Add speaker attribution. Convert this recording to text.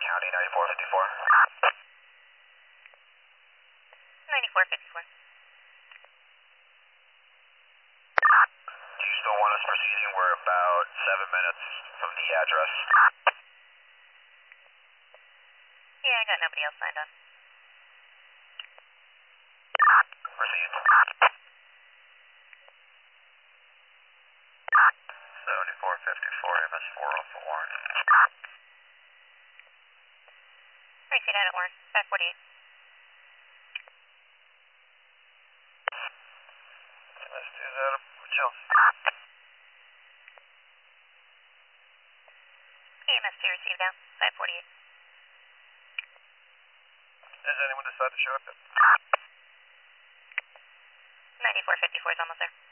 Speaker 1: County 9454.
Speaker 2: 9454.
Speaker 1: Do you still want us proceeding? We're about 7 minutes from the address.
Speaker 2: Yeah, I got nobody else signed on.
Speaker 1: Proceed. 7454 MS 404.
Speaker 2: Proceed out at Warren. 548.
Speaker 1: Let's do that. Chill.
Speaker 2: EMS 2 received out. 548.
Speaker 1: Has anyone decided to show up yet?
Speaker 2: 9454 is almost there.